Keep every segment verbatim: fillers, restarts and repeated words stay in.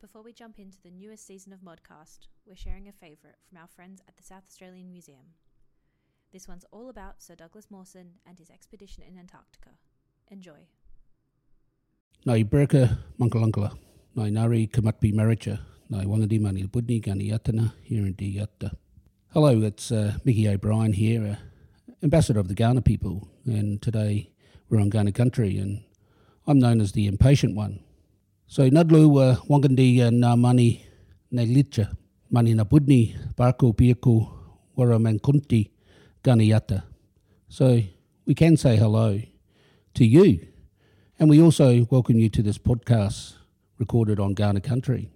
Before we jump into the newest season of Modcast, we're sharing a favourite from our friends at the South Australian Museum. This one's all about Sir Douglas Mawson and his expedition in Antarctica. Enjoy. Nai Berka Munkalungala, Nai Nari Kamatpi Maricha, Nai Wangadi Mani Budni Gani Yatana, here in Di Yatta. Hello, it's uh, Mickey O'Brien here, uh, Ambassador of the Kaurna people, and today we're on Kaurna country, and I'm known as the Impatient One. So Nadlu uh, Wangandi and uh, Mani Naglicha, Mani Nabudni, Barko Piako, Waramankunti, Gani Yatta. So we can say hello to you. And we also welcome you to this podcast recorded on Kaurna country.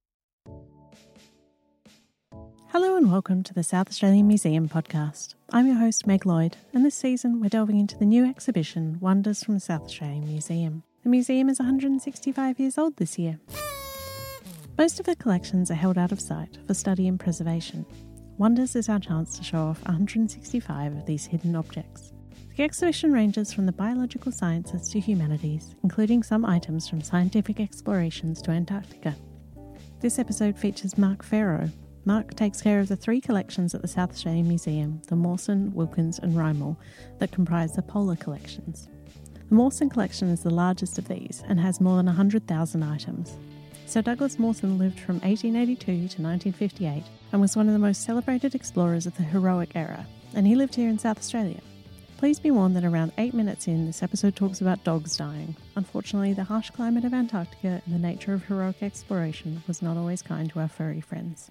Hello and welcome to the South Australian Museum podcast. I'm your host Meg Lloyd, and this season we're delving into the new exhibition Wonders from the South Australian Museum. The museum is one hundred sixty-five years old this year. Most of the collections are held out of sight for study and preservation. Wonders is our chance to show off one hundred sixty-five of these hidden objects. The exhibition ranges from the biological sciences to humanities, including some items from scientific explorations to Antarctica. This episode features Mark Farrow. Mark takes care of the three collections at the South Australian Museum, the Mawson, Wilkins and Rymel, that comprise the polar collections. The Mawson collection is the largest of these and has more than one hundred thousand items. Sir Douglas Mawson lived from eighteen eighty-two to nineteen fifty-eight and was one of the most celebrated explorers of the heroic era, and he lived here in South Australia. Please be warned that around eight minutes in, this episode talks about dogs dying. Unfortunately, the harsh climate of Antarctica and the nature of heroic exploration was not always kind to our furry friends.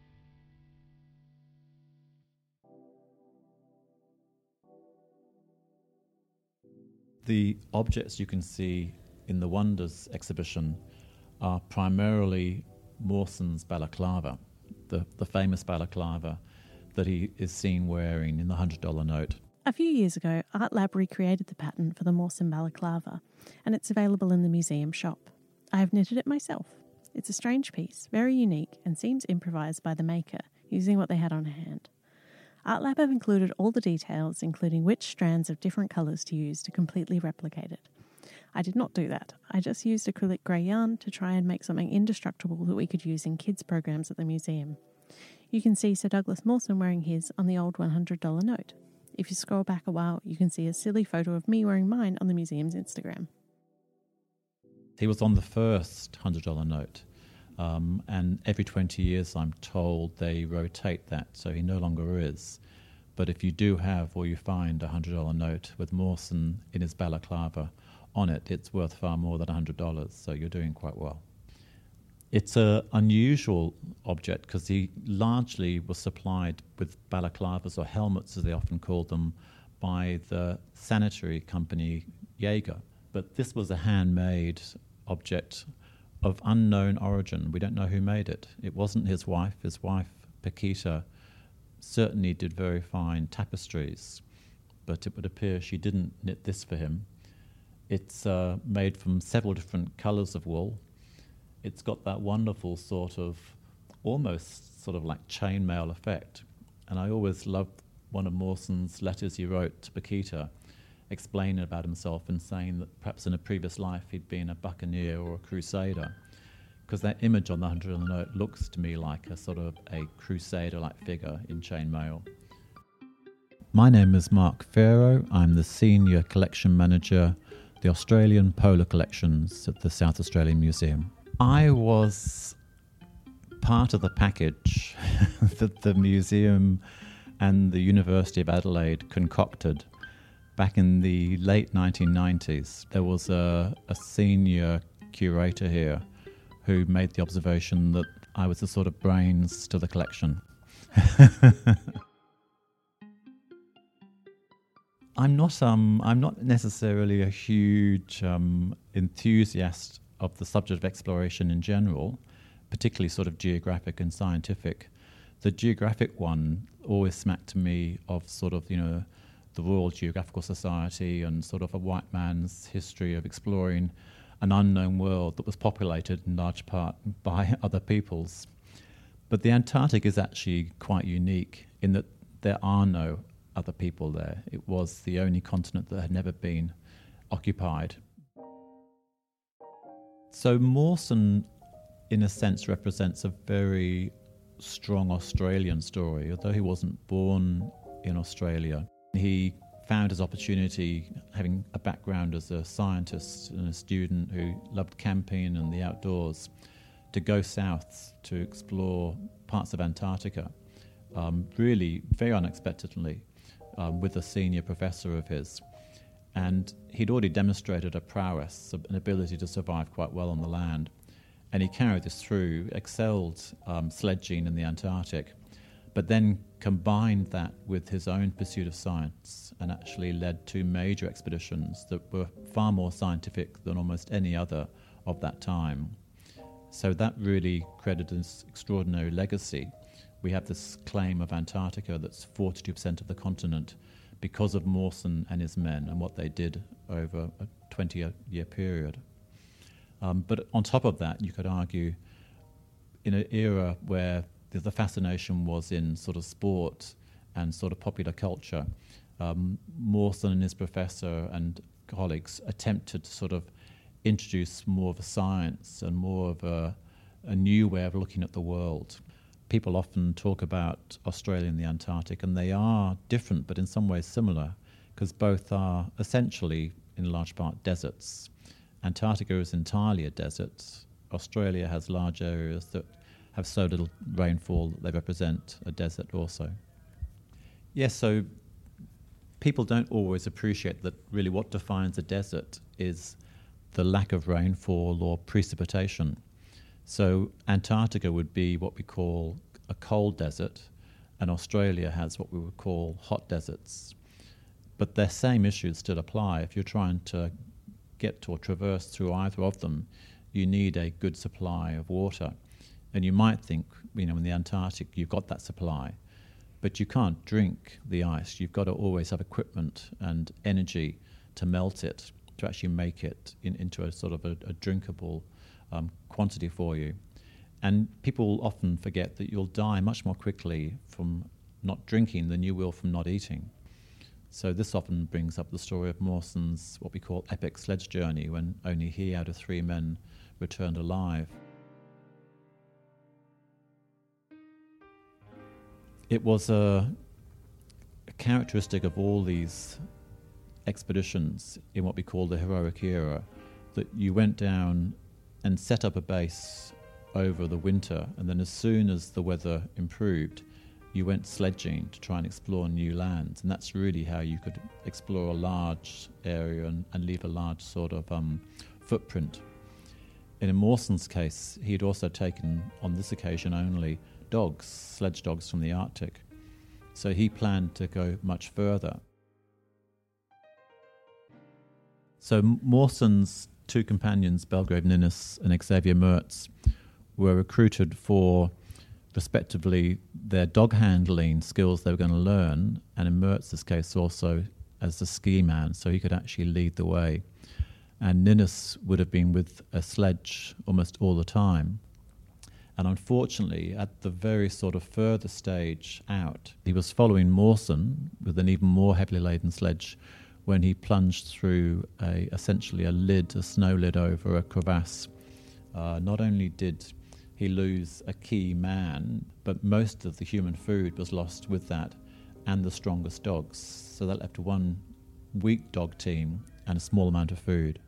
The objects you can see in the Wonders exhibition are primarily Mawson's balaclava, the, the famous balaclava that he is seen wearing in the one hundred dollar note. A few years ago, Art Lab recreated the pattern for the Mawson balaclava, and it's available in the museum shop. I have knitted it myself. It's a strange piece, very unique, and seems improvised by the maker, using what they had on hand. Art Lab have included all the details, including which strands of different colours to use to completely replicate it. I did not do that. I just used acrylic grey yarn to try and make something indestructible that we could use in kids' programs at the museum. You can see Sir Douglas Mawson wearing his on the old one hundred dollar note. If you scroll back a while, you can see a silly photo of me wearing mine on the museum's Instagram. He was on the first one hundred dollar note, um, and every twenty years, I'm told, they rotate that, so he no longer is. But if you do have, or you find, a one hundred dollar note with Mawson in his balaclava on it, it's worth far more than one hundred dollars, so you're doing quite well. It's an unusual object because he largely was supplied with balaclavas, or helmets as they often called them, by the sanitary company Jaeger. But this was a handmade object of unknown origin. We don't know who made it. It wasn't his wife. His wife, Paquita, certainly did very fine tapestries, but it would appear she didn't knit this for him. It's uh, made from several different colours of wool. It's got that wonderful sort of, almost sort of like chainmail effect. And I always loved one of Mawson's letters he wrote to Paquita, explaining about himself and saying that perhaps in a previous life he'd been a buccaneer or a crusader. Because that image on the one hundred dollar note looks to me like a sort of a crusader-like figure in chainmail. My name is Mark Farrow. I'm the Senior Collection Manager, the Australian Polar Collections at the South Australian Museum. I was part of the package that the museum and the University of Adelaide concocted back in the late nineteen nineties. There was a, a senior curator here who made the observation that I was the sort of brains to the collection. I'm not um I'm not necessarily a huge um, enthusiast of the subject of exploration in general, particularly sort of geographic and scientific. The geographic one always smacked to me of sort of, you know, the Royal Geographical Society and sort of a white man's history of exploring an unknown world that was populated in large part by other peoples. But the Antarctic is actually quite unique in that there are no other people there. It was the only continent that had never been occupied. So Mawson in a sense, represents a very strong Australian story. Although he wasn't born in Australia, he found his opportunity, having a background as a scientist and a student who loved camping and the outdoors, to go south to explore parts of Antarctica, um, really very unexpectedly, um, with a senior professor of his. And he'd already demonstrated a prowess, an ability to survive quite well on the land. And he carried this through, excelled um, sledging in the Antarctic, but then combined that with his own pursuit of science and actually led two major expeditions that were far more scientific than almost any other of that time. So that really credited this extraordinary legacy. We have this claim of Antarctica that's forty-two percent of the continent because of Mawson and his men and what they did over a twenty-year period. Um, but on top of that, you could argue, in an era where the fascination was in sort of sport and sort of popular culture, um, Mawson and his professor and colleagues attempted to sort of introduce more of a science and more of a, a new way of looking at the world. People often talk about Australia and the Antarctic, and they are different, but in some ways similar, because both are essentially, in large part, deserts. Antarctica is entirely a desert. Australia has large areas that have so little rainfall that they represent a desert also. Yes, so people don't always appreciate that really what defines a desert is the lack of rainfall or precipitation. So Antarctica would be what we call a cold desert, and Australia has what we would call hot deserts. But their same issues still apply. If you're trying to get to or traverse through either of them, you need a good supply of water. And you might think, you know, in the Antarctic you've got that supply, but you can't drink the ice. You've got to always have equipment and energy to melt it, to actually make it in, into a sort of a, a drinkable um, quantity for you. And people often forget that you'll die much more quickly from not drinking than you will from not eating. So this often brings up the story of Mawson's what we call epic sledge journey, when only he out of three men returned alive. It was a, a characteristic of all these expeditions in what we call the heroic era that you went down and set up a base over the winter, and then as soon as the weather improved, you went sledging to try and explore new lands. And that's really how you could explore a large area and, and leave a large sort of um, footprint. And in Mawson's case, he'd also taken, on this occasion only, dogs, sledge dogs from the Arctic. So he planned to go much further. So Mawson's two companions, Belgrave Ninnis and Xavier Mertz, were recruited for, respectively, their dog handling skills they were going to learn, and in Mertz's case also as the ski man, so he could actually lead the way. And Ninnis would have been with a sledge almost all the time. And unfortunately, at the very sort of further stage out, he was following Mawson with an even more heavily laden sledge when he plunged through a, essentially a lid, a snow lid over a crevasse. Uh, not only did he lose a key man, but most of the human food was lost with that, and the strongest dogs. So that left one weak dog team and a small amount of food.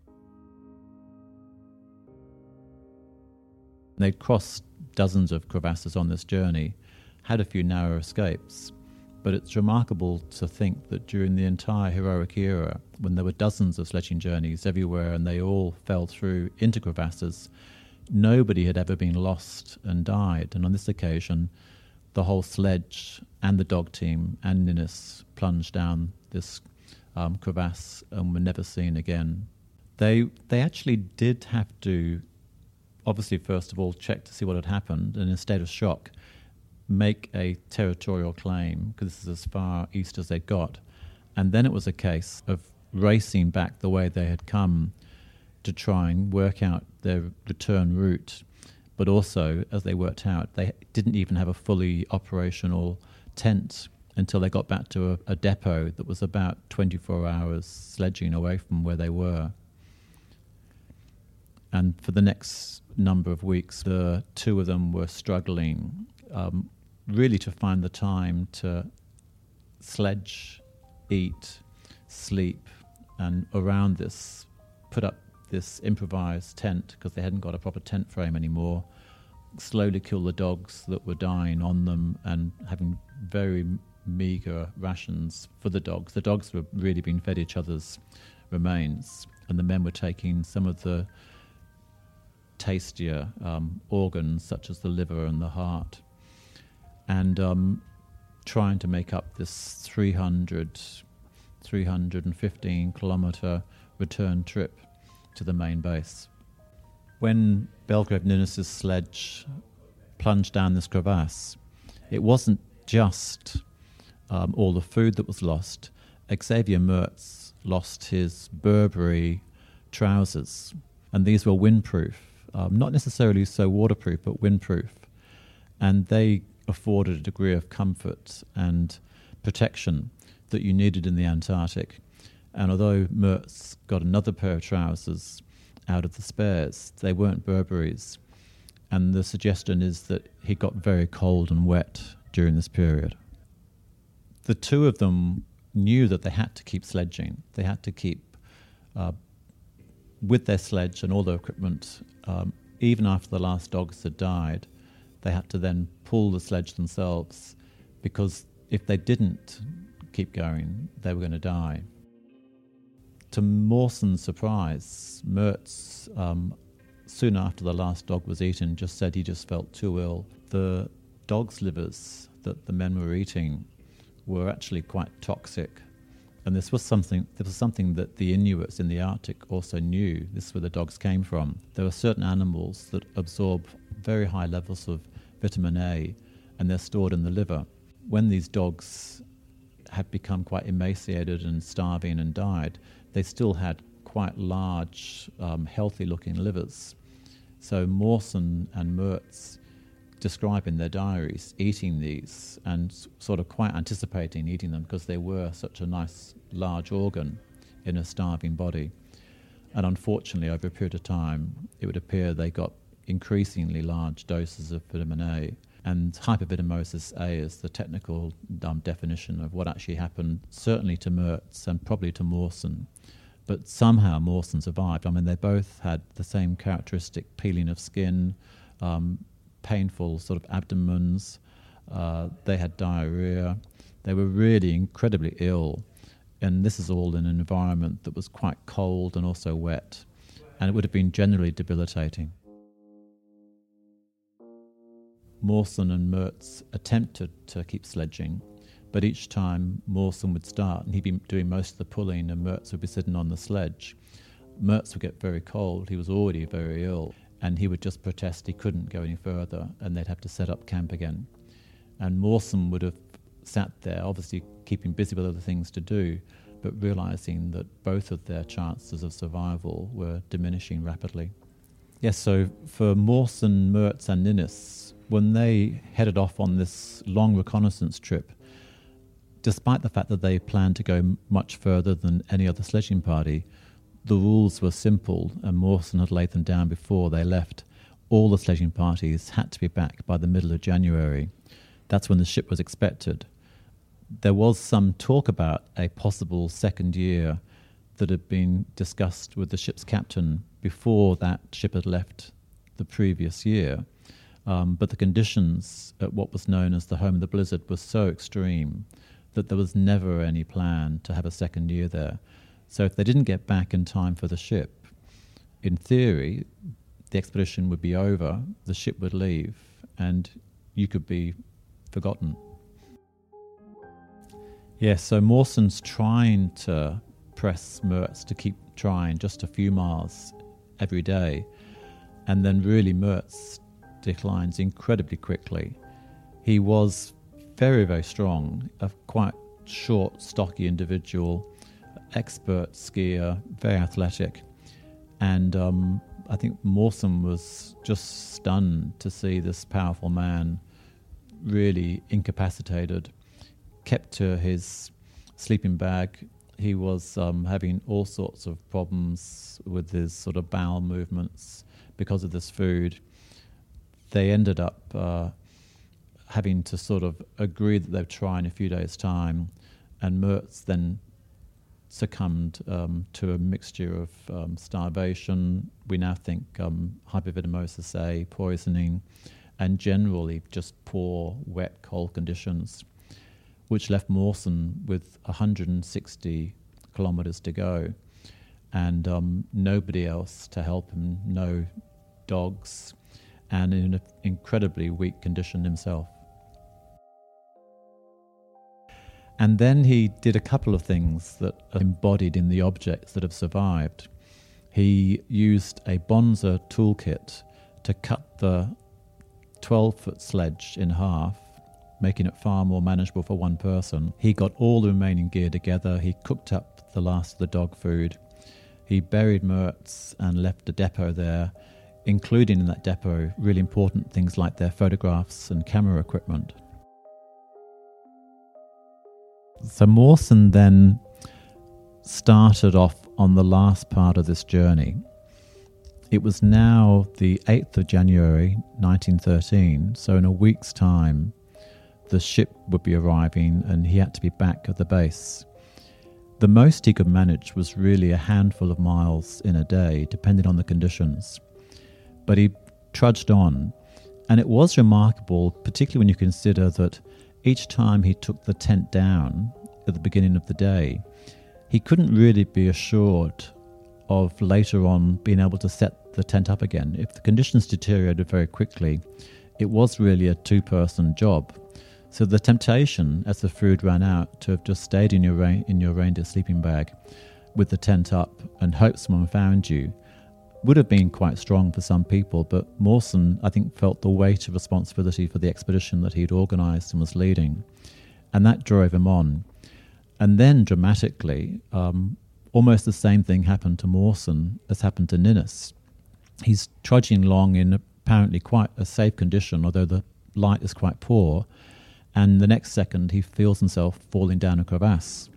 They'd crossed dozens of crevasses on this journey, had a few narrow escapes, but it's remarkable to think that during the entire heroic era, when there were dozens of sledging journeys everywhere and they all fell through into crevasses, nobody had ever been lost and died. And on this occasion, the whole sledge and the dog team and Ninnis plunged down this um, crevasse and were never seen again. They they actually did have to, obviously, first of all, check to see what had happened, and in a state of shock, make a territorial claim, because this is as far east as they got. And then it was a case of racing back the way they had come to try and work out their return route. But also, as they worked out, they didn't even have a fully operational tent until they got back to a, a depot that was about twenty-four hours sledging away from where they were. And for the next number of weeks, the two of them were struggling um, really to find the time to sledge, eat, sleep, and around this, put up this improvised tent because they hadn't got a proper tent frame anymore, slowly kill the dogs that were dying on them and having very meagre rations for the dogs. The dogs were really being fed each other's remains, and the men were taking some of the tastier um, organs such as the liver and the heart, and um, trying to make up this three hundred, three hundred fifteen kilometre return trip to the main base. When Belgrave Ninnis's sledge plunged down this crevasse, it wasn't just um, all the food that was lost. Xavier Mertz lost his Burberry trousers, and these were windproof, um, not necessarily so waterproof, but windproof. And they afforded a degree of comfort and protection that you needed in the Antarctic. And although Mertz got another pair of trousers out of the spares, they weren't Burberry's. And the suggestion is that he got very cold and wet during this period. The two of them knew that they had to keep sledging. They had to keep uh, with their sledge and all their equipment. Um, even after the last dogs had died, they had to then pull the sledge themselves, because if they didn't keep going, they were going to die. To Mawson's surprise, Mertz, um, soon after the last dog was eaten, just said he just felt too ill. The dog's livers that the men were eating were actually quite toxic, and this was something this was something that the Inuits in the Arctic also knew. This is where the dogs came from. There are certain animals that absorb very high levels of vitamin A, and they're stored in the liver. When these dogs had become quite emaciated and starving and died, they still had quite large, um, healthy-looking livers. So Mawson and Mertz describe in their diaries eating these and sort of quite anticipating eating them because they were such a nice, large organ in a starving body. And unfortunately, over a period of time, it would appear they got increasingly large doses of vitamin A. And hypervitamosis A is the technical um, definition of what actually happened, certainly to Mertz and probably to Mawson. But somehow Mawson survived. I mean, they both had the same characteristic peeling of skin, um, painful sort of abdomens. Uh, they had diarrhea. They were really incredibly ill. And this is all in an environment that was quite cold and also wet. And it would have been generally debilitating. Mawson and Mertz attempted to keep sledging, but each time Mawson would start and he'd be doing most of the pulling and Mertz would be sitting on the sledge. Mertz would get very cold, he was already very ill, and he would just protest he couldn't go any further and they'd have to set up camp again. And Mawson would have sat there, obviously keeping busy with other things to do, but realising that both of their chances of survival were diminishing rapidly. Yes, so for Mawson, Mertz and Ninnis, when they headed off on this long reconnaissance trip, despite the fact that they planned to go much further than any other sledging party, the rules were simple, and Mawson had laid them down before they left. All the sledging parties had to be back by the middle of January. That's when the ship was expected. There was some talk about a possible second year that had been discussed with the ship's captain before that ship had left the previous year. Um, but the conditions at what was known as the Home of the Blizzard were so extreme that there was never any plan to have a second year there. So if they didn't get back in time for the ship, in theory, the expedition would be over, the ship would leave, and you could be forgotten. Yes, so Mawson's trying to press Mertz to keep trying just a few miles every day, and then really Mertz declines incredibly quickly. He was very, very strong, a quite short, stocky individual, expert skier, very athletic. And um, I think Mawson was just stunned to see this powerful man really incapacitated, kept to his sleeping bag he was um, having all sorts of problems with his sort of bowel movements because of this food. They ended up uh, having to sort of agree that they'd try in a few days' time, and Mertz then succumbed um, to a mixture of um, starvation, we now think um, hypervitamosis A, poisoning, and generally just poor, wet, cold conditions, which left Mawson with one hundred sixty kilometres to go, and um, nobody else to help him, no dogs, and in an incredibly weak condition himself. And then he did a couple of things that are embodied in the objects that have survived. He used a Bonza toolkit to cut the twelve-foot sledge in half, making it far more manageable for one person. He got all the remaining gear together. He cooked up the last of the dog food. He buried Mertz and left a depot there, including in that depot really important things like their photographs and camera equipment. So Mawson then started off on the last part of this journey. It was now the eighth of January nineteen thirteen, so in a week's time the ship would be arriving and he had to be back at the base. The most he could manage was really a handful of miles in a day, depending on the conditions. But he trudged on, and it was remarkable, particularly when you consider that each time he took the tent down at the beginning of the day, he couldn't really be assured of later on being able to set the tent up again. If the conditions deteriorated very quickly, it was really a two-person job. So the temptation, as the food ran out, to have just stayed in your ra- in your reindeer sleeping bag with the tent up and hope someone found you would have been quite strong for some people, but Mawson, I think, felt the weight of responsibility for the expedition that he'd organised and was leading, and that drove him on. And then, dramatically, um, almost the same thing happened to Mawson as happened to Ninnis. He's trudging along in apparently quite a safe condition, although the light is quite poor, and the next second he feels himself falling down a crevasse.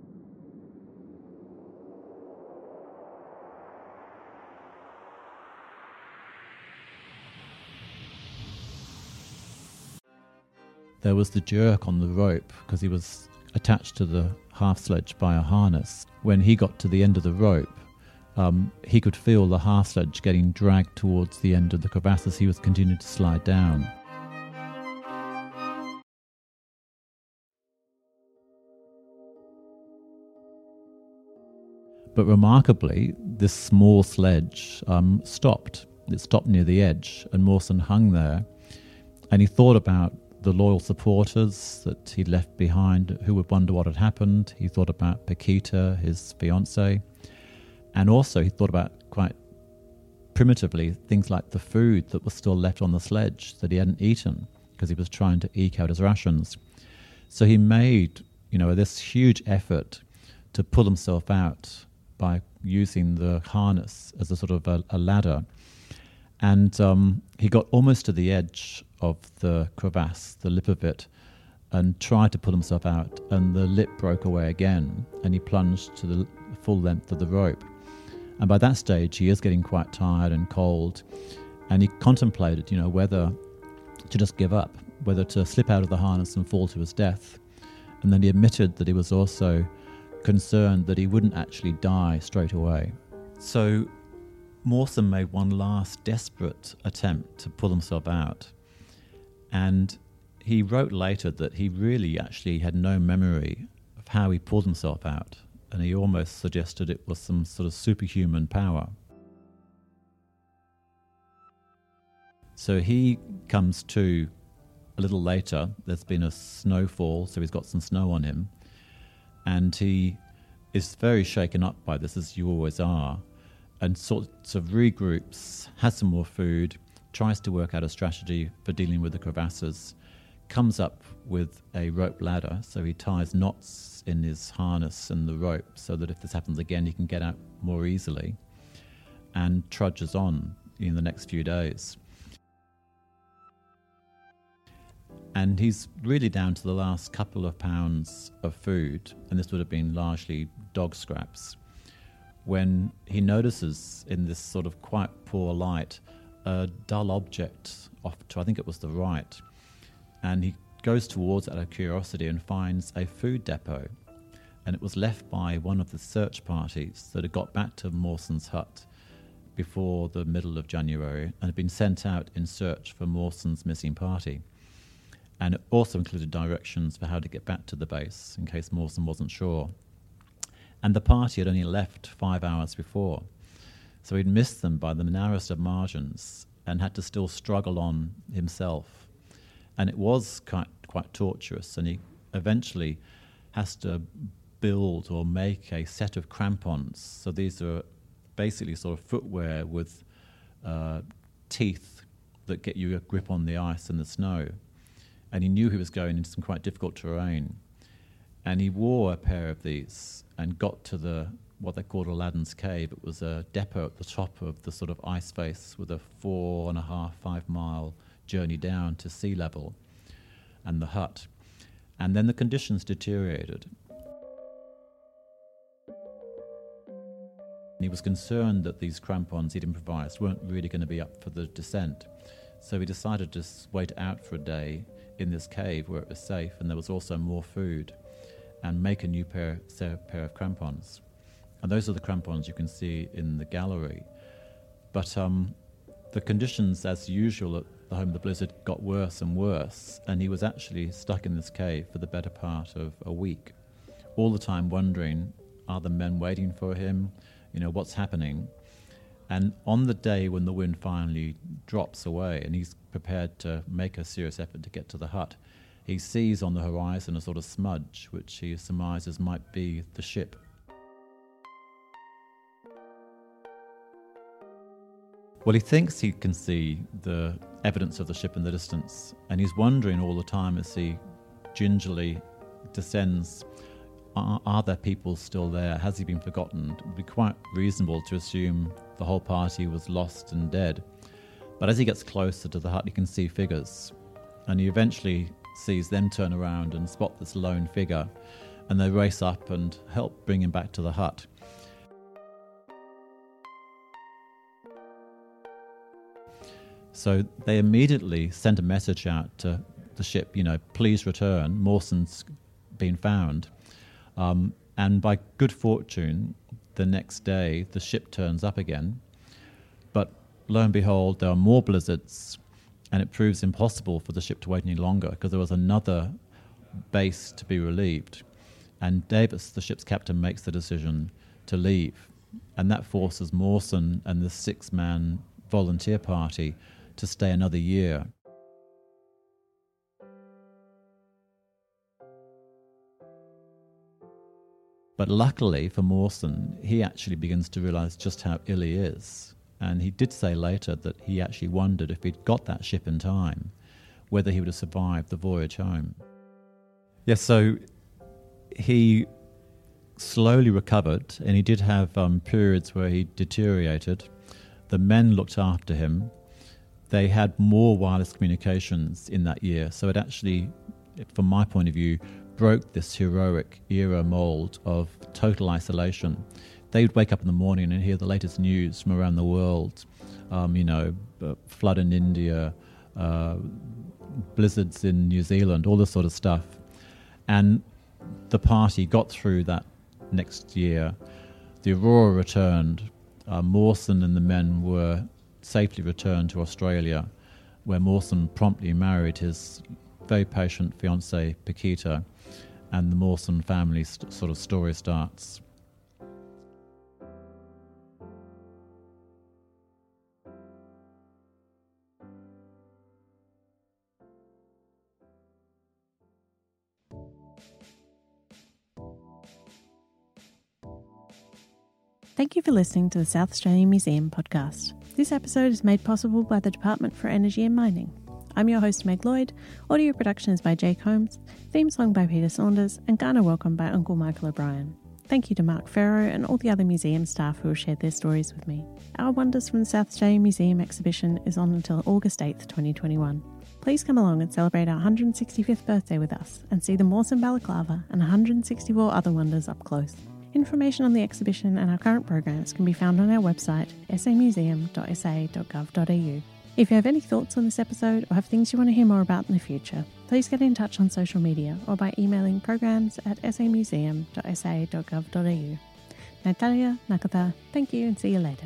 There was the jerk on the rope because he was attached to the half sledge by a harness. When he got to the end of the rope, um, he could feel the half sledge getting dragged towards the end of the crevasse as he was continuing to slide down. But remarkably, this small sledge um, stopped. It stopped near the edge, and Mawson hung there, and he thought about the loyal supporters that he'd left behind who would wonder what had happened. He thought about Paquita, his fiancée, and also he thought about, quite primitively, things like the food that was still left on the sledge that he hadn't eaten because he was trying to eke out his rations. So he made, you know, this huge effort to pull himself out by using the harness as a sort of a, a ladder. And um, he got almost to the edge of the crevasse, the lip of it, and tried to pull himself out, and the lip broke away again, and he plunged to the full length of the rope. And by that stage, he is getting quite tired and cold, and he contemplated, you know, whether to just give up, whether to slip out of the harness and fall to his death. And then he admitted that he was also concerned that he wouldn't actually die straight away. So Mawson made one last desperate attempt to pull himself out. And he wrote later that he really actually had no memory of how he pulled himself out. And he almost suggested it was some sort of superhuman power. So he comes to a little later. There's been a snowfall, so he's got some snow on him. And he is very shaken up by this, as you always are, and sorts of regroups, has some more food, tries to work out a strategy for dealing with the crevasses, comes up with a rope ladder, so he ties knots in his harness and the rope so that if this happens again, he can get out more easily, and trudges on in the next few days. And he's really down to the last couple of pounds of food, and this would have been largely dog scraps, when he notices in this sort of quite poor light a dull object off to, I think it was the right, and he goes towards it out of curiosity and finds a food depot, and it was left by one of the search parties that had got back to Mawson's hut before the middle of January and had been sent out in search for Mawson's missing party. And it also included directions for how to get back to the base in case Mawson wasn't sure. And the party had only left five hours before, so he'd missed them by the narrowest of margins and had to still struggle on himself. And it was quite, quite torturous, and he eventually has to build or make a set of crampons. So these are basically sort of footwear with uh, teeth that get you a grip on the ice and the snow. And he knew he was going into some quite difficult terrain. And he wore a pair of these and got to the what they called Aladdin's Cave. It was a depot at the top of the sort of ice face with a four and a half, five mile journey down to sea level and the hut. And then the conditions deteriorated. And he was concerned that these crampons he'd improvised weren't really going to be up for the descent. So he decided to wait it out for a day in this cave where it was safe and there was also more food, and make a new pair, pair of crampons. And those are the crampons you can see in the gallery. But um, the conditions, as usual at the home of the blizzard, got worse and worse, and he was actually stuck in this cave for the better part of a week, all the time wondering, are the men waiting for him? You know, what's happening? And on the day when the wind finally drops away and he's prepared to make a serious effort to get to the hut, he sees on the horizon a sort of smudge, which he surmises might be the ship. Well, he thinks he can see the evidence of the ship in the distance, and he's wondering all the time as he gingerly descends, are, are there people still there? Has he been forgotten? It would be quite reasonable to assume the whole party was lost and dead. But as he gets closer to the hut, he can see figures, and he eventually sees them turn around and spot this lone figure, and they race up and help bring him back to the hut. So they immediately sent a message out to the ship, you know, please return, Mawson's been found. Um, and by good fortune, the next day the ship turns up again. But lo and behold, there are more blizzards, and it proves impossible for the ship to wait any longer because there was another base to be relieved. And Davis, the ship's captain, makes the decision to leave. And that forces Mawson and the six-man volunteer party to stay another year. But luckily for Mawson, he actually begins to realise just how ill he is. And he did say later that he actually wondered if he'd got that ship in time, whether he would have survived the voyage home. Yes, so he slowly recovered, and he did have um, periods where he deteriorated. The men looked after him. They had more wireless communications in that year, so it actually, from my point of view, broke this heroic era mould of total isolation. They would wake up in the morning and hear the latest news from around the world, um, you know, uh, flood in India, uh, blizzards in New Zealand, all this sort of stuff. And the party got through that next year. The Aurora returned. Uh, Mawson and the men were safely returned to Australia, where Mawson promptly married his very patient fiancée, Paquita, and the Mawson family st- sort of story starts. Thank you for listening to the South Australian Museum podcast. This episode is made possible by the Department for Energy and Mining. I'm your host, Meg Lloyd. Audio production is by Jake Holmes, theme song by Peter Saunders, and Ghana Welcome by Uncle Michael O'Brien. Thank you to Mark Farrow and all the other museum staff who have shared their stories with me. Our Wonders from the South Australian Museum exhibition is on until August eighth, twenty twenty-one. Please come along and celebrate our one hundred sixty-fifth birthday with us and see the Mawson Balaclava and one hundred sixty-four other wonders up close. Information on the exhibition and our current programs can be found on our website, s a museum dot s a dot gov dot a u. If you have any thoughts on this episode or have things you want to hear more about in the future, please get in touch on social media or by emailing programs at s a museum dot s a dot gov dot a u. Natalia, Nakata, thank you and see you later.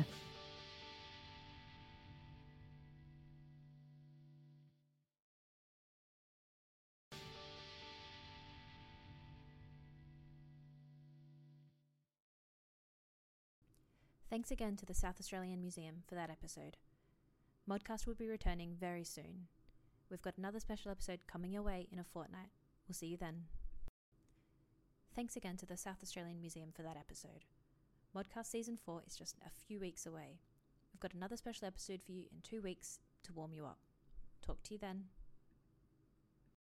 Thanks again to the South Australian Museum for that episode. Modcast will be returning very soon. We've got another special episode coming your way in a fortnight. We'll see you then. Thanks again to the South Australian Museum for that episode. Modcast Season four is just a few weeks away. We've got another special episode for you in two weeks to warm you up. Talk to you then.